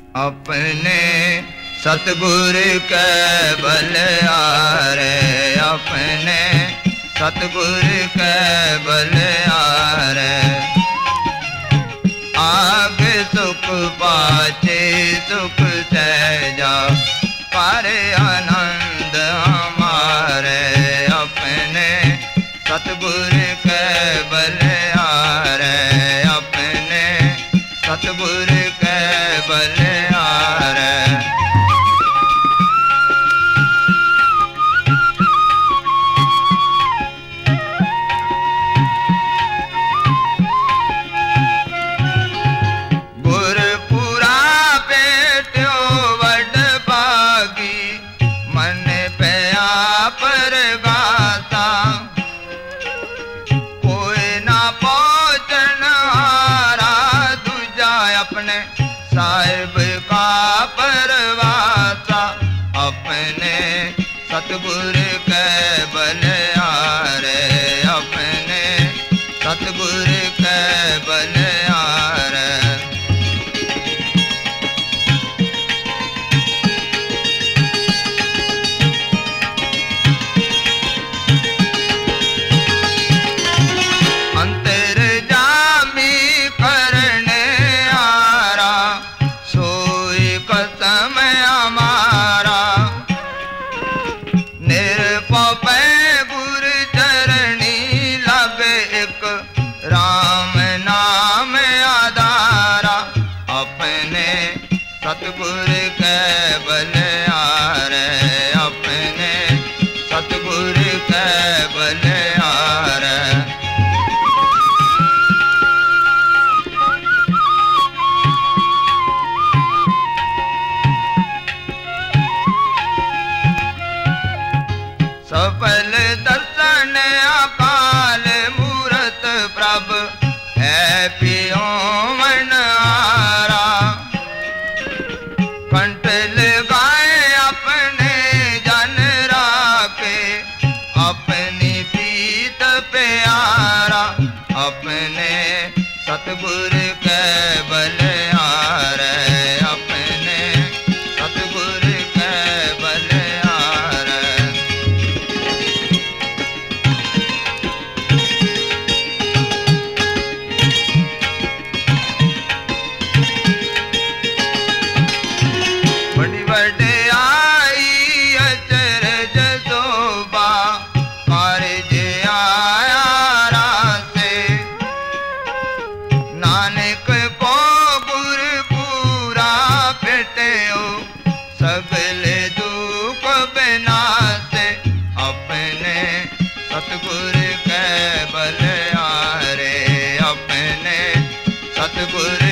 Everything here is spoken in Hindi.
अपने सतगुर के बलिहारे, अपने सतगुर के बलिहारे। आगे सुख पाचे सुख सहजा, पर आनंद हमारे। अपने सतगुर के बलिहारे, अपने सतगुर के बलिहारे। गुरपुरा बेट्यो वड भागी, मन पया परगासा। कोई ना पहुंचन हारा, दूजा अपने साहिब का परवासा। अपने सतगुर के बलिहारे, अपने सतगुर के बलिहारे। अंतर्जामी करने आरा, सोई कसम हमारा। निरपै गुर चरणी, लगे एक राम नाम आधारा। अपने सतगुर के बलिहारे, अपने सतगुर के बलिहारे। सफल दर्शन अकाल मूरत प्रभ, है पियो मन हारा। कंठ लगाए अपने जन राखे, अपनी प्रीत प्यारा। अपने सतगुर के बलिहारे, अपने सतगुर के बलिहारे। बड़ी वड्याई अचरज शोभा, कारज आया रासे। नानक को गुरपुरा भेटयो, सगले दुख बिनासे। अपने सतगुर के बलिहारे, अपने सतगुर